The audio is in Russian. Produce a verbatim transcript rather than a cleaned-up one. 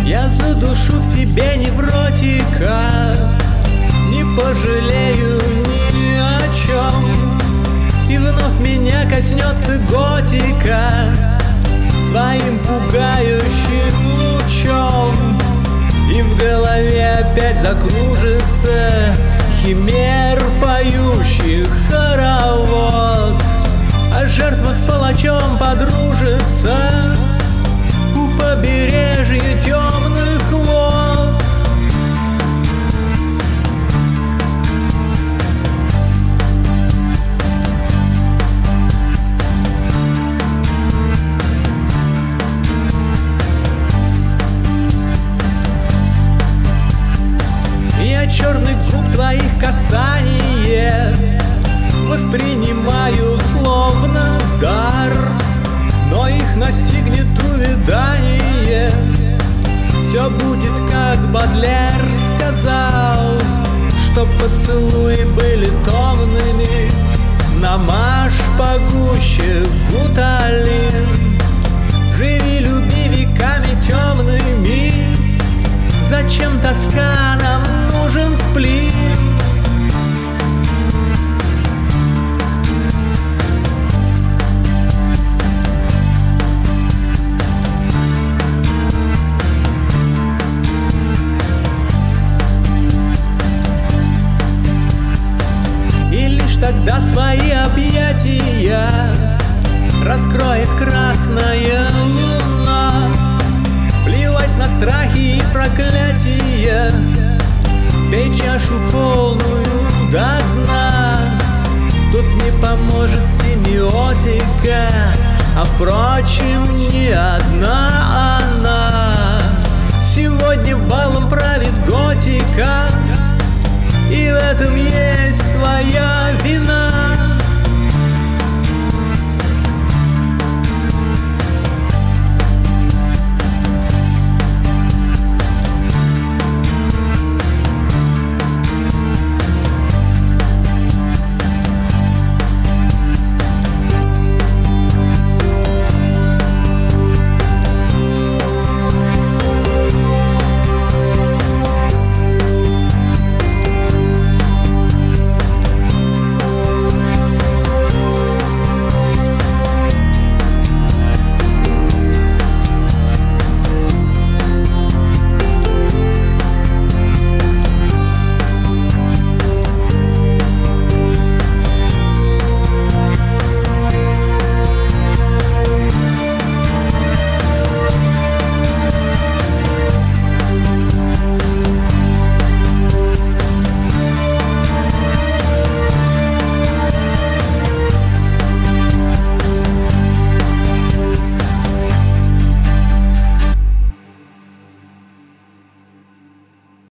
Я задушу в себе невротика, не пожалею ни о чем. И вновь меня коснется готика своим пугающим лучом. И в голове опять закружится химер, поющих хоровод, а жертва с палачом подружится у побережья темных вод. Я черных губ твоих касание воспринимаю словно дар, но их настигнет увядание. Все будет, как Бодлер сказал, что поцелуи были томными, намажь погуще гуталин. Живи, люби веками темными, зачем тоска, нам нужен сплин. Тогда свои объятия раскроет красная луна. Плевать на страхи и проклятия, пей чашу полную до дна. Тут не поможет семиотика, а впрочем ни одна.